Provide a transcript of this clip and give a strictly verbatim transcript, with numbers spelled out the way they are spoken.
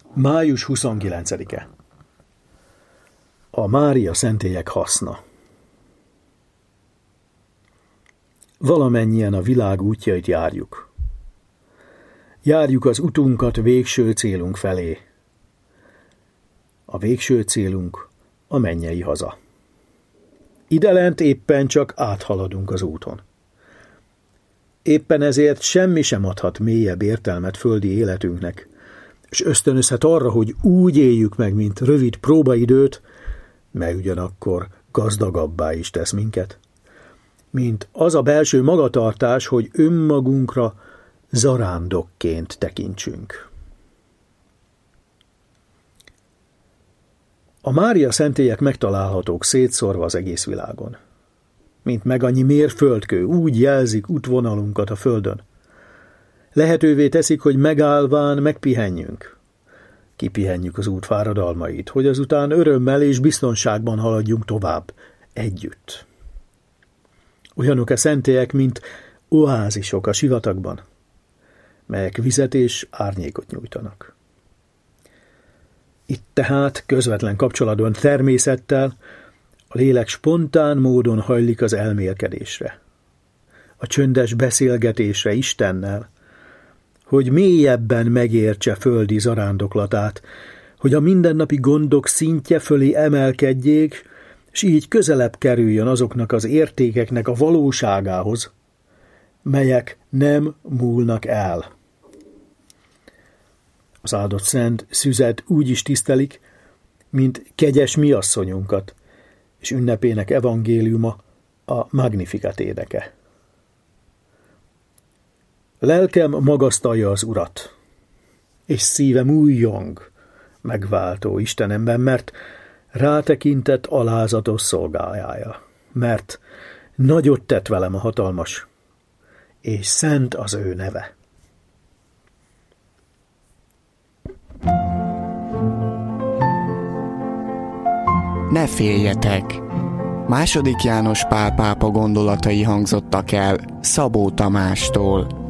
május huszonkilencedike. A Mária szentélyek haszna. Valamennyien a világ útjait járjuk. Járjuk az utunkat végső célunk felé. A végső célunk a mennyei haza. Idelent éppen csak áthaladunk az úton. Éppen ezért semmi sem adhat mélyebb értelmet földi életünknek, és ösztönözhet arra, hogy úgy éljük meg, mint rövid próbaidőt, mely ugyanakkor gazdagabbá is tesz minket, mint az a belső magatartás, hogy önmagunkra zarándokként tekintsünk. A Mária szentélyek megtalálhatók szétszórva az egész világon. Mint meg annyi mérföldkő, úgy jelzik útvonalunkat a földön. Lehetővé teszik, hogy megállván megpihenjünk. Kipihenjük az út fáradalmait, hogy azután örömmel és biztonságban haladjunk tovább, együtt. Olyanok a szentélyek, mint oázisok a sivatagban, melyek vizet és árnyékot nyújtanak. Itt tehát közvetlen kapcsolatban természettel a lélek spontán módon hajlik az elmélkedésre, a csöndes beszélgetésre Istennel, hogy mélyebben megértse földi zarándoklatát, hogy a mindennapi gondok szintje fölé emelkedjék, s így közelebb kerüljön azoknak az értékeknek a valóságához, melyek nem múlnak el. Az áldott szent szüzet úgy is tisztelik, mint kegyes miasszonyunkat, és ünnepének evangéliuma a Magnificat éneke. Lelkem magasztalja az Urat, és szívem újjong megváltó Istenemben, mert rátekintett alázatos szolgájára, mert nagyot tett velem a hatalmas, és szent az ő neve. Ne féljetek! Második János Pál pápa gondolatai hangzottak el Szabó Tamástól.